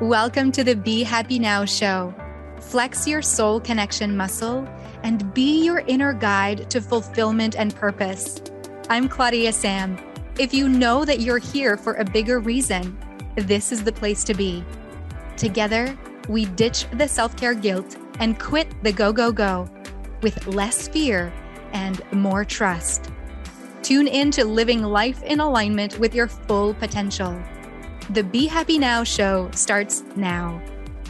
Welcome to the Be Happy Now show. Flex your soul connection muscle and be your inner guide to fulfillment and purpose. I'm Claudia Sam. If you know that you're here for a bigger reason, this is the place to be. Together, we ditch the self-care guilt and quit the go with less fear and more trust. Tune in to living life in alignment with your full potential. The Be Happy Now show starts now.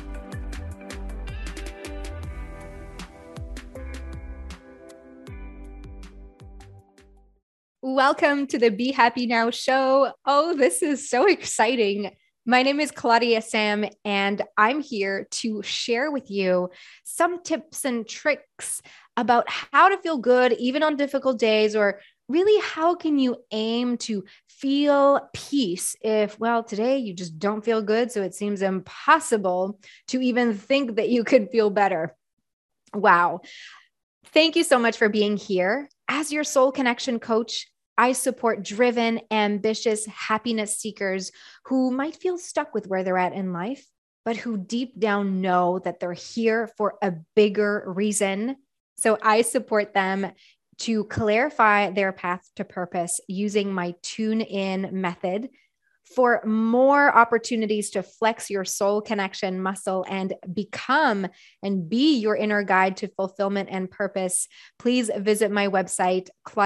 Welcome to the Be Happy Now show. Oh, this is so exciting. My name is Claudia Sam, and I'm here to share with you some tips and tricks about how to feel good even on difficult days, or really how can you aim to feel peace if, well, today you just don't feel good, so it seems impossible to even think that you could feel better. Wow. Thank you so much for being here. As your soul connection coach, I support driven, ambitious happiness seekers who might feel stuck with where they're at in life, but who deep down know that they're here for a bigger reason. So I support them to clarify their path to purpose using my Tune In method. For more opportunities to flex your soul connection muscle and become and be your inner guide to fulfillment and purpose, please visit my website,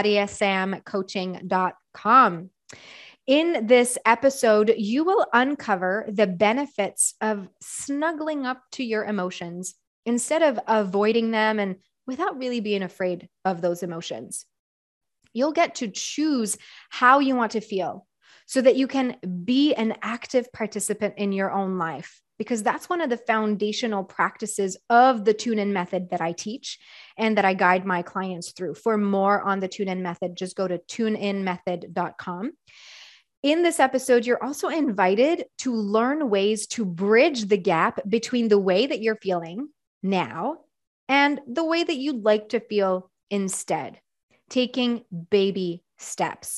claudiasamcoaching.com. In this episode, you will uncover the benefits of snuggling up to your emotions instead of avoiding them and without really being afraid of those emotions. You'll get to choose how you want to feel so that you can be an active participant in your own life, because that's one of the foundational practices of the Tune In method that I teach and that I guide my clients through. For more on the Tune In method, just go to tuneinmethod.com. In this episode, you're also invited to learn ways to bridge the gap between the way that you're feeling now and the way that you'd like to feel instead, taking baby steps.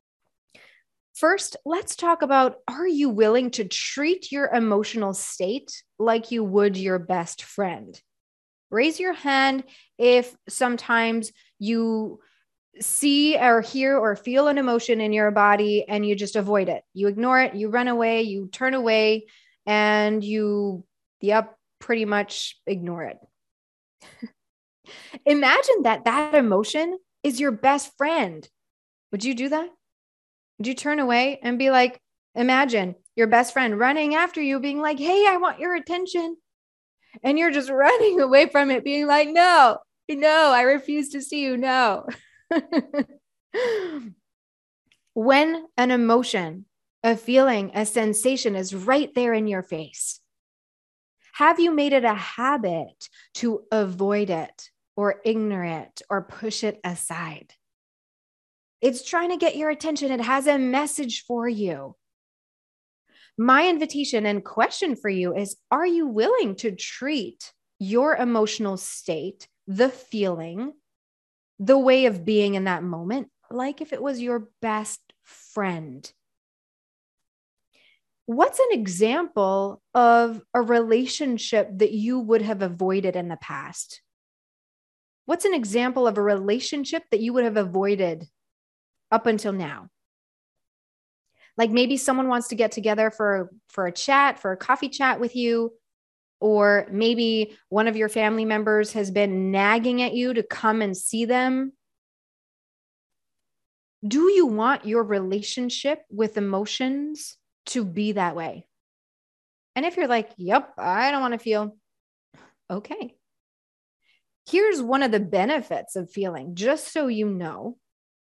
First, let's talk about, are you willing to treat your emotional state like you would your best friend? Raise your hand if sometimes you see or hear or feel an emotion in your body and you just avoid it. You ignore it, you run away, you turn away, and you, pretty much ignore it. Imagine that emotion is your best friend. Would you do that? Would you turn away and be like, imagine your best friend running after you, being like, hey, I want your attention. And you're just running away from it, being like, no, I refuse to see you. No. When an emotion, a feeling, a sensation is right there in your face, have you made it a habit to avoid it or ignore it or push it aside? It's trying to get your attention. It has a message for you. My invitation and question for you is, are you willing to treat your emotional state, the feeling, the way of being in that moment, like if it was your best friend? What's an example of a relationship that you would have avoided in the past? What's an example of a relationship that you would have avoided up until now? Like maybe someone wants to get together for a chat, for a coffee chat with you, or maybe one of your family members has been nagging at you to come and see them. Do you want your relationship with emotions to be that way? And if you're like, yep, I don't want to feel, okay. Here's one of the benefits of feeling, just so you know.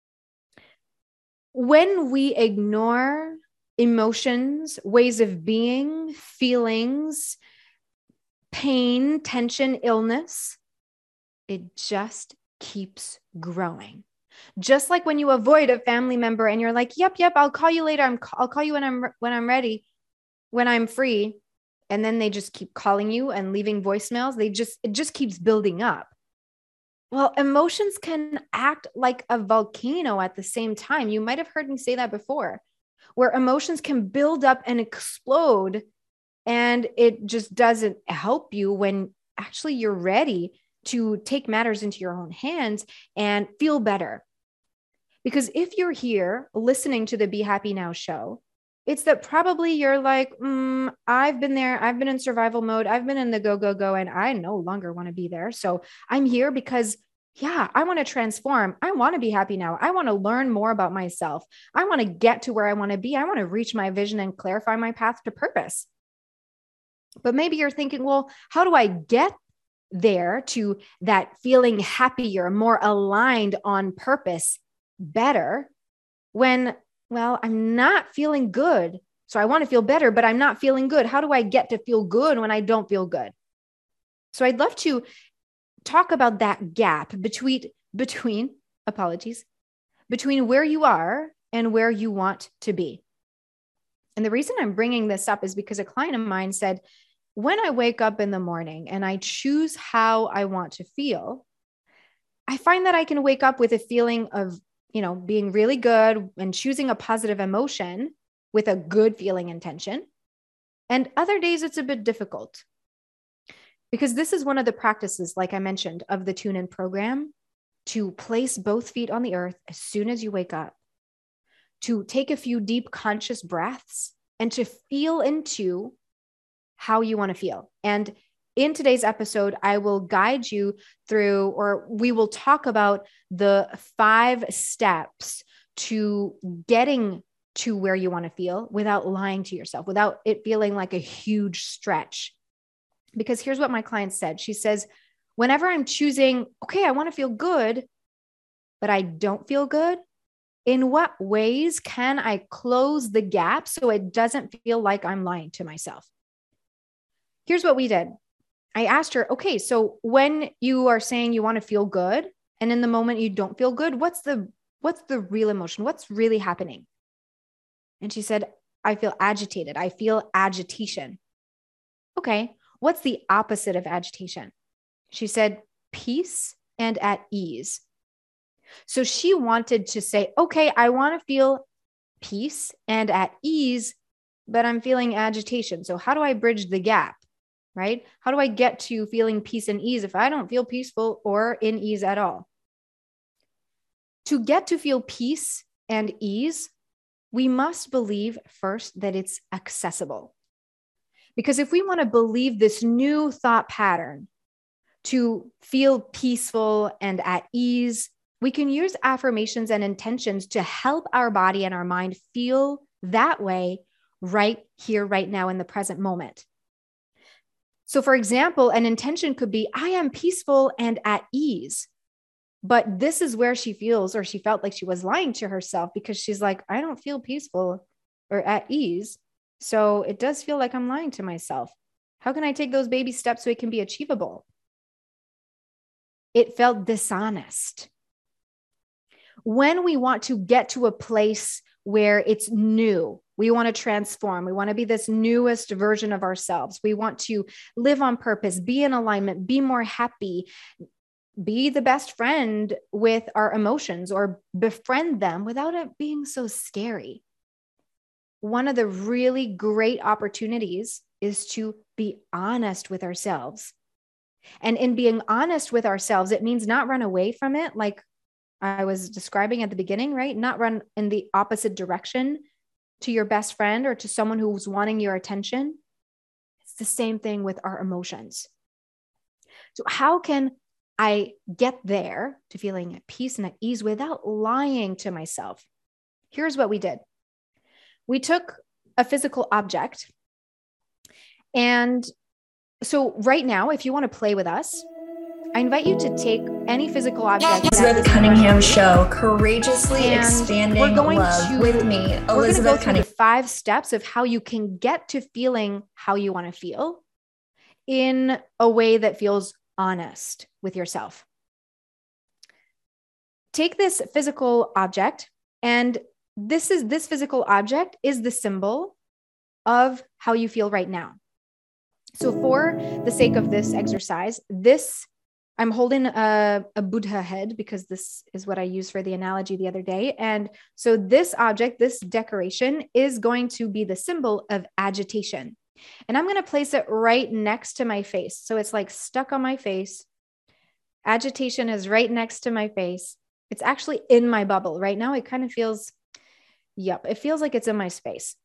When we ignore emotions, ways of being, feelings, pain, tension, illness, it just keeps growing. Just like when you avoid a family member and you're like, yep, I'll call you later. I'll call you when I'm ready, when I'm free. And then they just keep calling you and leaving voicemails. It just keeps building up. Well, emotions can act like a volcano at the same time. You might have heard me say that before, where emotions can build up and explode And it just doesn't help you when actually you're ready to take matters into your own hands and feel better. Because if you're here listening to the Be Happy Now show, it's that probably you're like, I've been there. I've been in survival mode. I've been in the go, go, go, and I no longer want to be there. So I'm here because, yeah, I want to transform. I want to be happy now. I want to learn more about myself. I want to get to where I want to be. I want to reach my vision and clarify my path to purpose. But maybe you're thinking, well, how do I get there to that feeling happier, more aligned on purpose, better when, well, I'm not feeling good. So I want to feel better, but I'm not feeling good. How do I get to feel good when I don't feel good? So I'd love to talk about that gap between where you are and where you want to be. And the reason I'm bringing this up is because a client of mine said, when I wake up in the morning and I choose how I want to feel, I find that I can wake up with a feeling of, being really good and choosing a positive emotion with a good feeling intention. And other days it's a bit difficult because this is one of the practices, like I mentioned, of the Tune In program, to place both feet on the earth as soon as you wake up, to take a few deep conscious breaths and to feel into how you want to feel. And in today's episode, I will guide you through, or we will talk about the 5 steps to getting to where you want to feel without lying to yourself, without it feeling like a huge stretch. Because here's what my client said. She says, whenever I'm choosing, okay, I want to feel good, but I don't feel good, in what ways can I close the gap so it doesn't feel like I'm lying to myself? Here's what we did. I asked her, okay, so when you are saying you want to feel good and in the moment you don't feel good, what's the real emotion? What's really happening? And she said, I feel agitated. I feel agitation. Okay, what's the opposite of agitation? She said, peace and at ease. So she wanted to say, okay, I want to feel peace and at ease, but I'm feeling agitation. So how do I bridge the gap? Right? How do I get to feeling peace and ease if I don't feel peaceful or in ease at all? To get to feel peace and ease, we must believe first that it's accessible. Because if we want to believe this new thought pattern to feel peaceful and at ease, we can use affirmations and intentions to help our body and our mind feel that way right here, right now, in the present moment. So for example, an intention could be, I am peaceful and at ease. But this is where she feels, or she felt like she was lying to herself because she's like, I don't feel peaceful or at ease. So it does feel like I'm lying to myself. How can I take those baby steps so it can be achievable? It felt dishonest. When we want to get to a place where it's new, we want to transform. We want to be this newest version of ourselves. We want to live on purpose, be in alignment, be more happy, be the best friend with our emotions, or befriend them without it being so scary. One of the really great opportunities is to be honest with ourselves. And in being honest with ourselves, it means not run away from it, like I was describing at the beginning, right? Not run in the opposite direction to your best friend or to someone who's wanting your attention. It's the same thing with our emotions. So how can I get there to feeling at peace and at ease without lying to myself? Here's what we did. We took a physical object. And so right now, if you want to play with us, I invite you to take any physical object. Elizabeth Cunningham Show, courageously expanding love with me, Elizabeth Cunningham. We're going to go through the 5 steps of how you can get to feeling how you want to feel in a way that feels honest with yourself. Take this physical object, and this physical object is the symbol of how you feel right now. So for the sake of this exercise, I'm holding a Buddha head because this is what I used for the analogy the other day. And so this object, this decoration, is going to be the symbol of agitation. And I'm going to place it right next to my face. So it's like stuck on my face. Agitation is right next to my face. It's actually in my bubble right now. It kind of feels, it feels like it's in my space.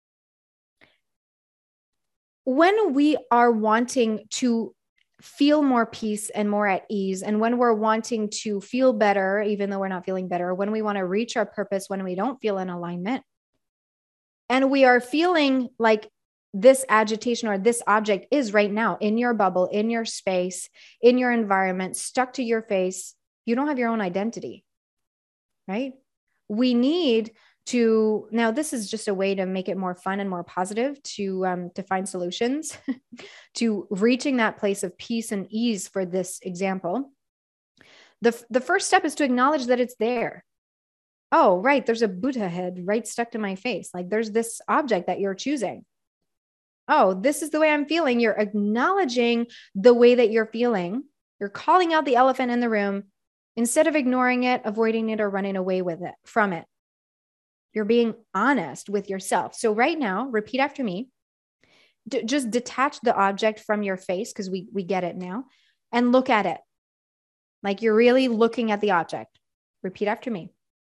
When we are wanting to feel more peace and more at ease, and when we're wanting to feel better, even though we're not feeling better, when we want to reach our purpose, when we don't feel in alignment, and we are feeling like this agitation or this object is right now in your bubble, in your space, in your environment, stuck to your face, you don't have your own identity, right? We need to, now this is just a way to make it more fun and more positive to find solutions to reaching that place of peace and ease for this example. The first step is to acknowledge that it's there. Oh, right. There's a Buddha head right stuck to my face. Like there's this object that you're choosing. Oh, this is the way I'm feeling. You're acknowledging the way that you're feeling. You're calling out the elephant in the room instead of ignoring it, avoiding it, or running away with it from it. You're being honest with yourself. So right now, repeat after me. Just detach the object from your face because we get it now and look at it. Like you're really looking at the object. Repeat after me.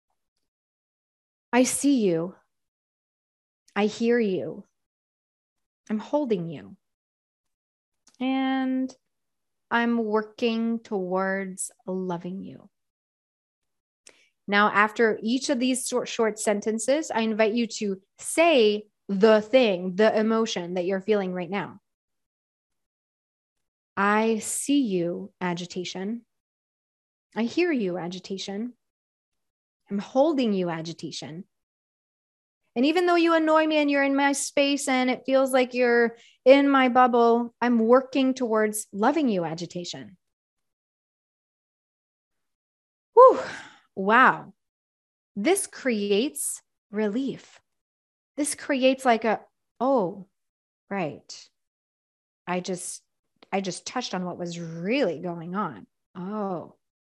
I see you. I hear you. I'm holding you. And I'm working towards loving you. Now, after each of these short sentences, I invite you to say the thing, the emotion that you're feeling right now. I see you, agitation. I hear you, agitation. I'm holding you, agitation. And even though you annoy me and you're in my space and it feels like you're in my bubble, I'm working towards loving you, agitation. Whew. Wow. This creates relief. This creates like oh, right. I just touched on what was really going on. Oh,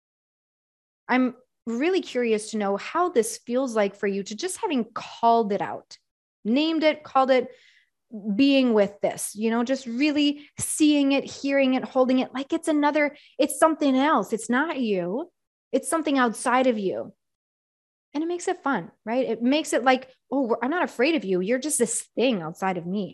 I'm really curious to know how this feels like for you to just having called it out, named it, called it, being with this, just really seeing it, hearing it, holding it like it's something else. It's not you. It's something outside of you. And it makes it fun, right? It makes it like, oh, I'm not afraid of you. You're just this thing outside of me.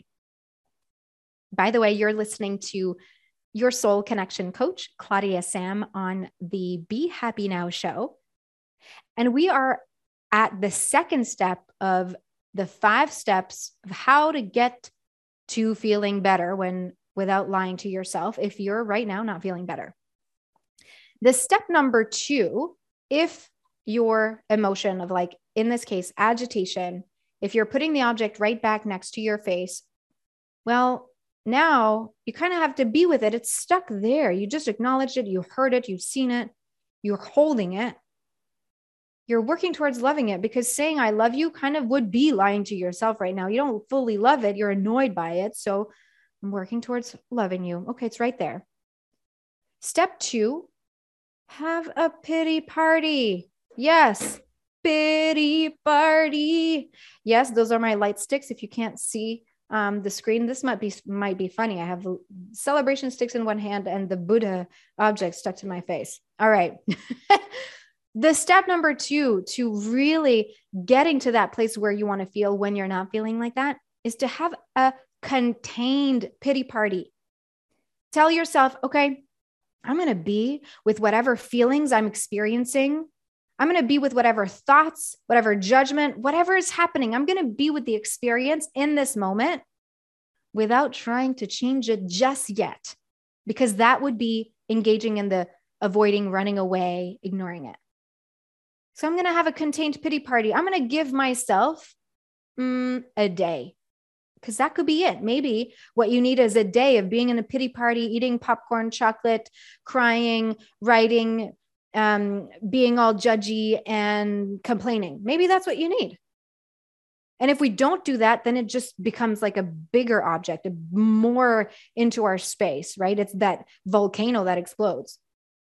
By the way, you're listening to your soul connection coach, Claudia Sam, on the Be Happy Now show. And we are at the second step of the 5 steps of how to get to feeling better without lying to yourself if you're right now not feeling better. The step number 2, if your emotion of, like, in this case, agitation, if you're putting the object right back next to your face, well, now you kind of have to be with it. It's stuck there. You just acknowledged it. You heard it. You've seen it. You're holding it. You're working towards loving it, because saying I love you kind of would be lying to yourself right now. You don't fully love it. You're annoyed by it. So I'm working towards loving you. Okay, it's right there. Step 2, have a pity party. Yes, pity party. Yes, those are my light sticks. If you can't see the screen, this might be funny. I have celebration sticks in one hand and the Buddha object stuck to my face. All right. The step number 2 to really getting to that place where you want to feel when you're not feeling like that is to have a contained pity party. Tell yourself, okay, I'm going to be with whatever feelings I'm experiencing. I'm going to be with whatever thoughts, whatever judgment, whatever is happening. I'm going to be with the experience in this moment without trying to change it just yet, because that would be engaging in the avoiding, running away, ignoring it. So I'm going to have a contained pity party. I'm going to give myself a day, because that could be it. Maybe what you need is a day of being in a pity party, eating popcorn, chocolate, crying, writing, being all judgy and complaining. Maybe that's what you need. And if we don't do that, then it just becomes like a bigger object, more into our space, right? It's that volcano that explodes.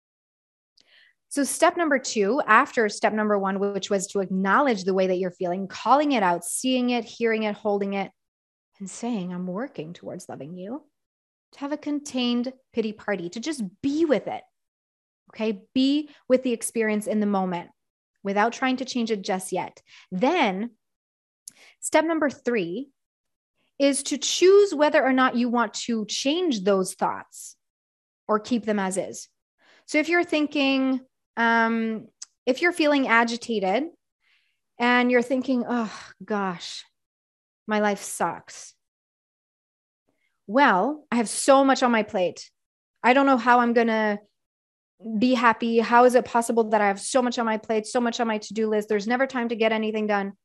So step number 2, after step number 1, which was to acknowledge the way that you're feeling, calling it out, seeing it, hearing it, holding it. and saying, I'm working towards loving you, to have a contained pity party, to just be with it. Okay. Be with the experience in the moment without trying to change it just yet. Then step number 3 is to choose whether or not you want to change those thoughts or keep them as is. So if you're thinking, if you're feeling agitated and you're thinking, oh gosh, my life sucks. Well, I have so much on my plate. I don't know how I'm going to be happy. How is it possible that I have so much on my plate, so much on my to-do list? There's never time to get anything done.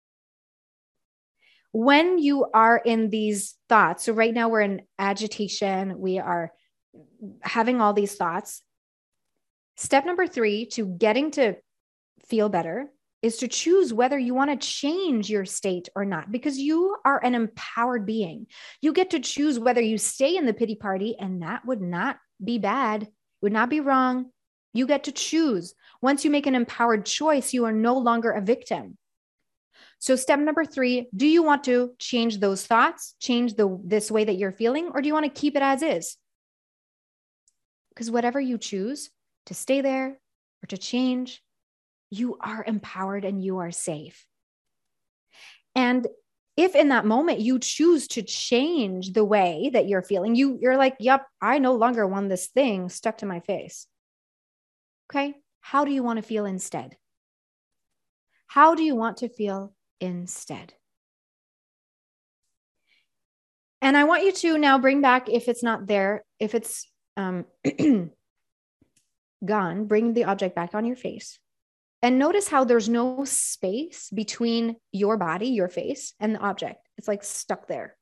When you are in these thoughts, so right now we're in agitation, we are having all these thoughts. Step number 3 to getting to feel better is to choose whether you want to change your state or not, because you are an empowered being. You get to choose whether you stay in the pity party, and that would not be bad, would not be wrong. You get to choose. Once you make an empowered choice, you are no longer a victim. So step number 3, do you want to change those thoughts, change this way that you're feeling, or do you want to keep it as is? Because whatever you choose to stay there or to change, you are empowered and you are safe. And if in that moment you choose to change the way that you're feeling, you're like, yep, I no longer want this thing stuck to my face. Okay. How do you want to feel instead? How do you want to feel instead? And I want you to now bring back, if it's not there, if it's gone, bring the object back on your face. And notice how there's no space between your body, your face, and the object. It's like stuck there.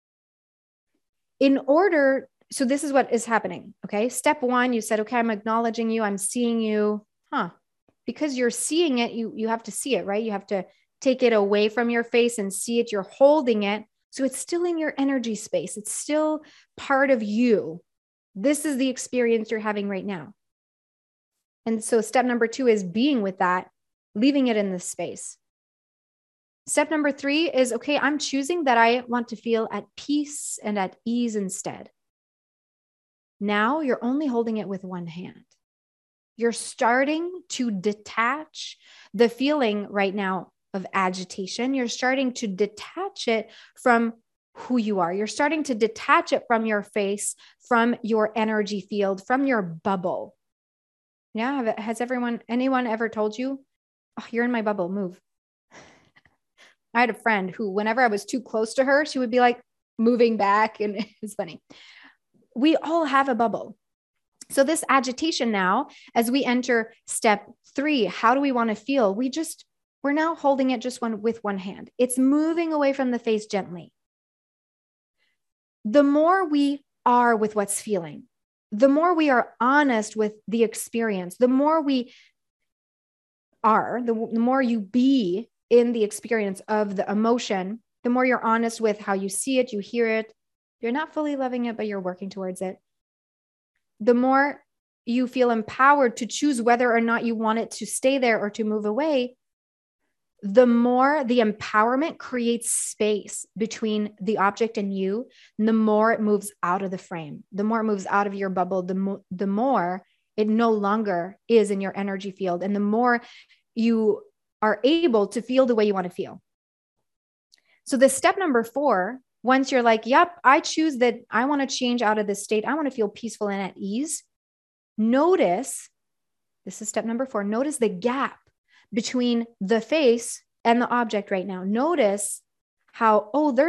So this is what is happening, okay? Step 1, you said, okay, I'm acknowledging you, I'm seeing you. Because you're seeing it, you have to see it, right? You have to take it away from your face and see it. You're holding it. So it's still in your energy space. It's still part of you. This is the experience you're having right now. And so step number 2 is being with that, leaving it in this space. Step number 3 is, okay, I'm choosing that I want to feel at peace and at ease instead. Now you're only holding it with one hand. You're starting to detach the feeling right now of agitation. You're starting to detach it from who you are. You're starting to detach it from your face, from your energy field, from your bubble. Yeah. Has anyone ever told you, oh, you're in my bubble, move? I had a friend who, whenever I was too close to her, she would be like moving back. And it's funny. We all have a bubble. So this agitation now, as we enter step 3, how do we want to feel? We're now holding it just with one hand. It's moving away from the face gently. The more we are with what's feeling, the more we are honest with the experience, the more we are, the more you be in the experience of the emotion, the more you're honest with how you see it, you hear it. You're not fully loving it, but you're working towards it. The more you feel empowered to choose whether or not you want it to stay there or to move away, the more the empowerment creates space between the object and you, and the more it moves out of the frame, the more it moves out of your bubble, the more it no longer is in your energy field, and the more you are able to feel the way you want to feel. So the step number 4, once you're like, yep, I choose that I want to change out of this state, I want to feel peaceful and at ease. Notice, this is step number 4, notice the gap between the face and the object right now. Notice how,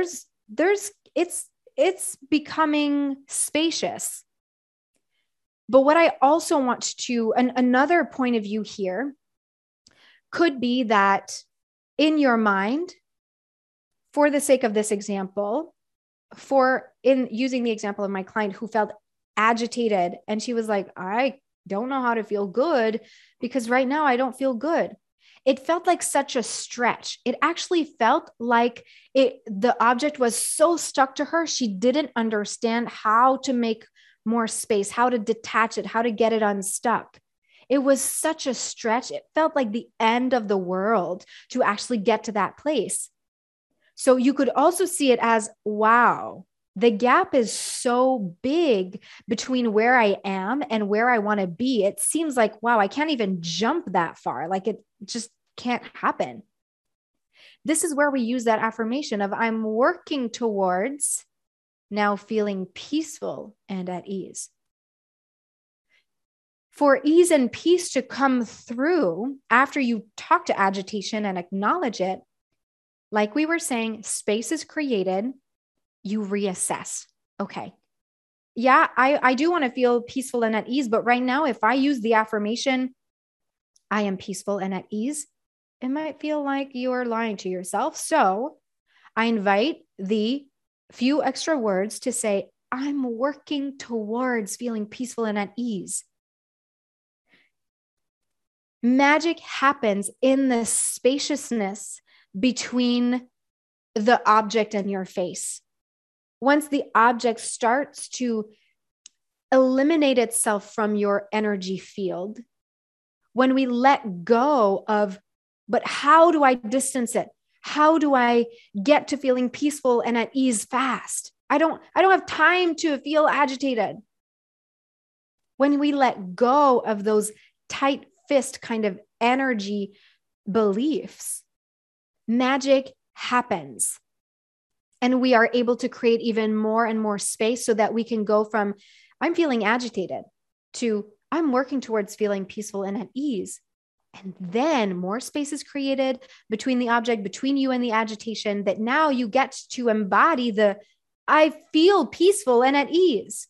it's becoming spacious. But what I also want to, another point of view here could be that in your mind, for the sake of this example, in using the example of my client who felt agitated, and she was like, I don't know how to feel good because right now I don't feel good. It felt like such a stretch. It actually felt like the object was so stuck to her. She didn't understand how to make more space, how to detach it, how to get it unstuck. It was such a stretch. It felt like the end of the world to actually get to that place. So you could also see it as, wow, the gap is so big between where I am and where I want to be. It seems like, wow, I can't even jump that far. Like it just can't happen. This is where we use that affirmation of I'm working towards now feeling peaceful and at ease. For ease and peace to come through after you talk to agitation and acknowledge it, like we were saying, space is created, you reassess. Okay. Yeah, I do want to feel peaceful and at ease, but right now, if I use the affirmation, I am peaceful and at ease, it might feel like you are lying to yourself. So I invite the few extra words to say, I'm working towards feeling peaceful and at ease. Magic happens in the spaciousness between the object and your face. Once the object starts to eliminate itself from your energy field, when we let go of, but how do I distance it? How do I get to feeling peaceful and at ease fast? I don't have time to feel agitated. When we let go of those tight fist kind of energy beliefs, magic happens. And we are able to create even more and more space so that we can go from, I'm feeling agitated, to I'm working towards feeling peaceful and at ease. And then more space is created between the object, between you and the agitation, that now you get to embody the, I feel peaceful and at ease.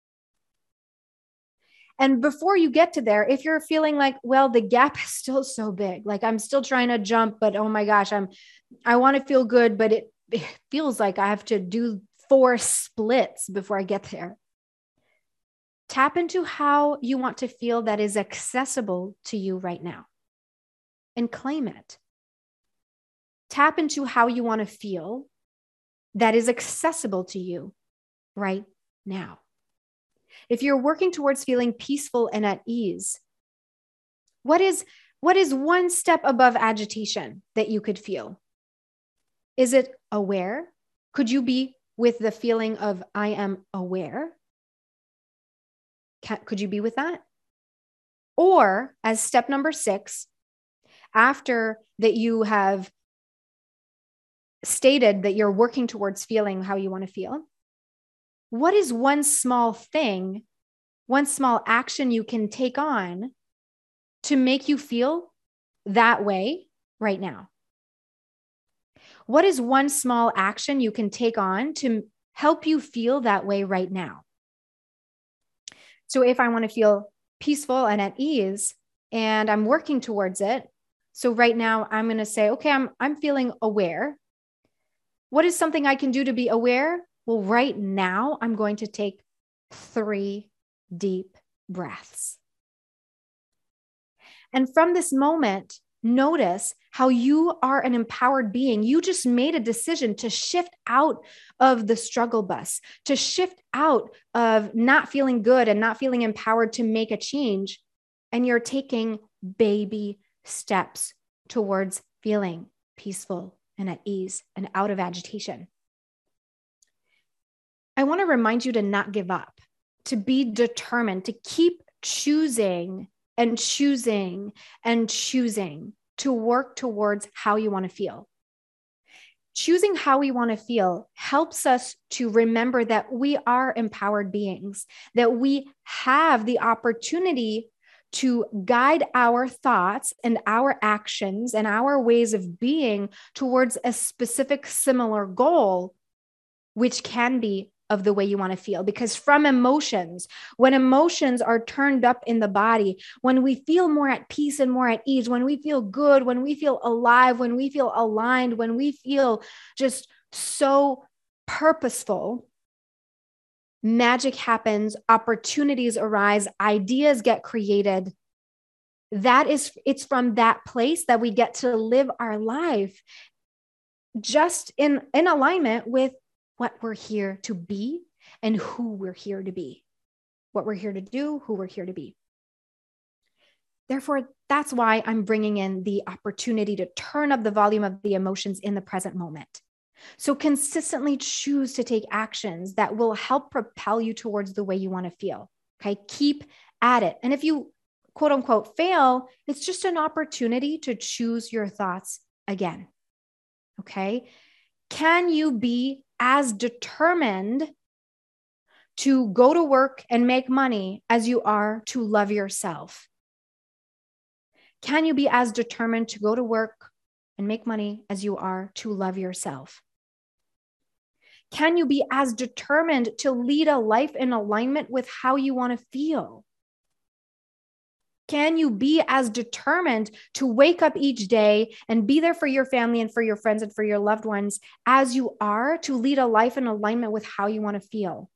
And before you get to there, if you're feeling like, well, the gap is still so big, like I'm still trying to jump, but oh my gosh, I want to feel good, but it feels like I have to do 4 splits before I get there. Tap into how you want to feel that is accessible to you right now and claim it. Tap into how you want to feel that is accessible to you right now. If you're working towards feeling peaceful and at ease, what is one step above agitation that you could feel? Is it aware? Could you be with the feeling of I am aware? Could you be with that? Or as step number 6, after that you have stated that you're working towards feeling how you want to feel, what is one small thing, one small action you can take on to make you feel that way right now? What is one small action you can take on to help you feel that way right now? So if I want to feel peaceful and at ease and I'm working towards it, so right now I'm going to say, okay, I'm feeling aware. What is something I can do to be aware? Well, right now I'm going to take 3 deep breaths. And from this moment, notice how you are an empowered being. You just made a decision to shift out of the struggle bus, to shift out of not feeling good and not feeling empowered to make a change. And you're taking baby steps towards feeling peaceful and at ease and out of agitation. I want to remind you to not give up, to be determined, to keep choosing and choosing and choosing to work towards how you want to feel. Choosing how we want to feel helps us to remember that we are empowered beings, that we have the opportunity to guide our thoughts and our actions and our ways of being towards a specific similar goal, which can be of the way you want to feel. Because from emotions, when emotions are turned up in the body, when we feel more at peace and more at ease, when we feel good, when we feel alive, when we feel aligned, when we feel just so purposeful, magic happens, opportunities arise, ideas get created. It's from that place that we get to live our life just in alignment with what we're here to be and who we're here to be, what we're here to do, who we're here to be. Therefore, that's why I'm bringing in the opportunity to turn up the volume of the emotions in the present moment. So consistently choose to take actions that will help propel you towards the way you want to feel. Okay. Keep at it. And if you quote unquote fail, it's just an opportunity to choose your thoughts again. Okay. Can you be as determined to go to work and make money as you are to love yourself? Can you be as determined to go to work and make money as you are to love yourself? Can you be as determined to lead a life in alignment with how you want to feel? Can you be as determined to wake up each day and be there for your family and for your friends and for your loved ones as you are to lead a life in alignment with how you want to feel?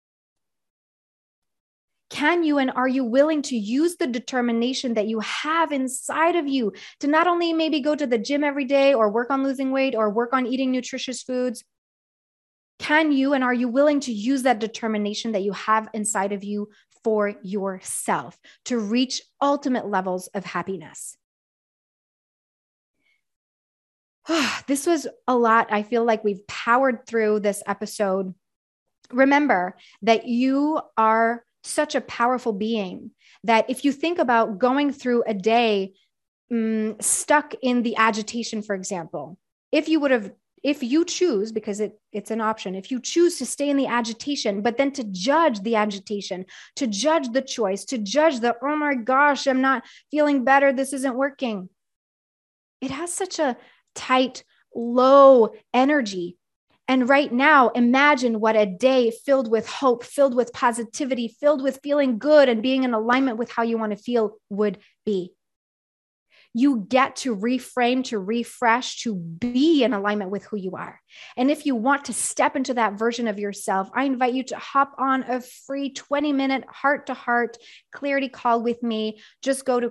Can you and are you willing to use the determination that you have inside of you to not only maybe go to the gym every day or work on losing weight or work on eating nutritious foods? Can you and are you willing to use that determination that you have inside of you for yourself to reach ultimate levels of happiness? This was a lot. I feel like we've powered through this episode. Remember that you are such a powerful being that if you think about going through a day stuck in the agitation, for example, if you choose, because it's an option, if you choose to stay in the agitation, but then to judge the agitation, to judge the choice, to judge the, oh my gosh, I'm not feeling better, this isn't working. It has such a tight, low energy. And right now, imagine what a day filled with hope, filled with positivity, filled with feeling good and being in alignment with how you want to feel would be. You get to reframe, to refresh, to be in alignment with who you are. And if you want to step into that version of yourself, I invite you to hop on a free 20-minute heart-to-heart clarity call with me. Just go to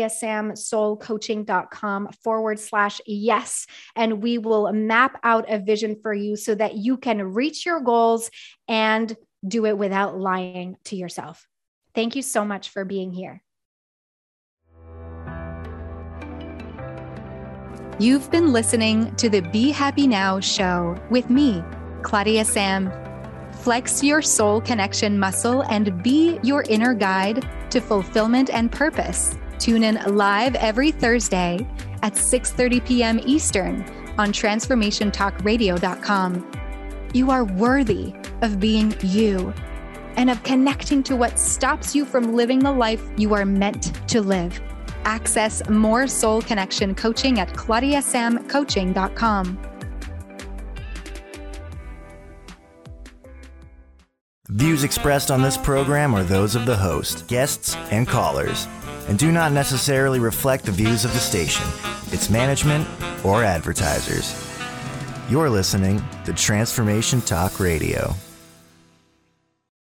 claudiasamsoulcoaching.com/yes, and we will map out a vision for you so that you can reach your goals and do it without lying to yourself. Thank you so much for being here. You've been listening to the Be Happy Now show with me, Claudia Sam. Flex your soul connection muscle and be your inner guide to fulfillment and purpose. Tune in live every Thursday at 6:30 p.m. Eastern on transformationtalkradio.com. You are worthy of being you and of connecting to what stops you from living the life you are meant to live. Access more soul connection coaching at claudiasamcoaching.com. Views expressed on this program are those of the host, guests, and callers, and do not necessarily reflect the views of the station, its management, or advertisers. You're listening to Transformation Talk Radio.